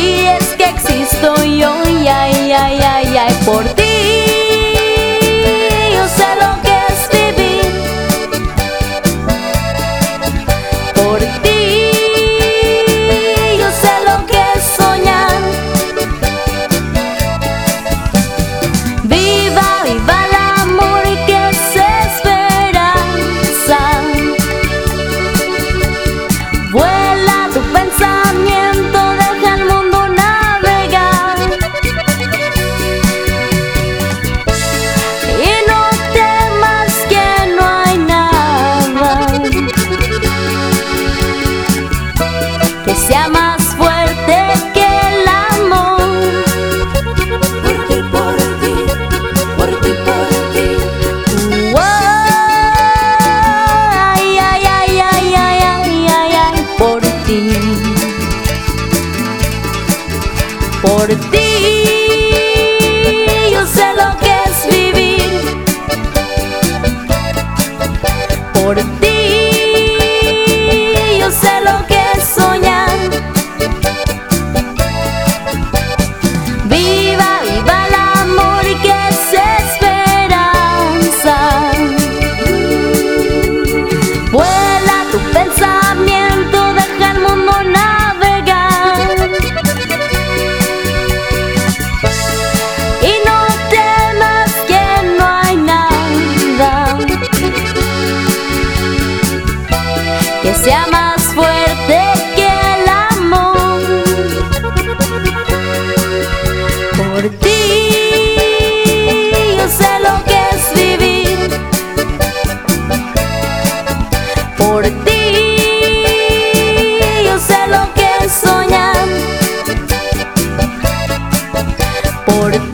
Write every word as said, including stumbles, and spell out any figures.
ti es que existo yo, y ay, ay, ay, ay, por ti. Yo sé lo que es vivir. Por ti yo sé lo que es soñar. Viva, viva el amor que es esperanza. Vuela tu pensamiento, deja el mundo navegar. Y no temas que no hay nada que sea más fuerte que el amor. Por ti, por ti, por ti, por ti. Wow, ay, ay, ay, ay, ay, ay, ay, ay, por ti. Por ti yo sé lo que es vivir. Por ti yo sé lo que es soñar. Viva, viva el amor que es esperanza. Vuela tu pensamiento, deja el mundo navegar. Y no temas que no hay nada que sea más fuerte que el amor. Por ti yo sé lo que es vivir. Por ti yo sé lo que es soñar. Por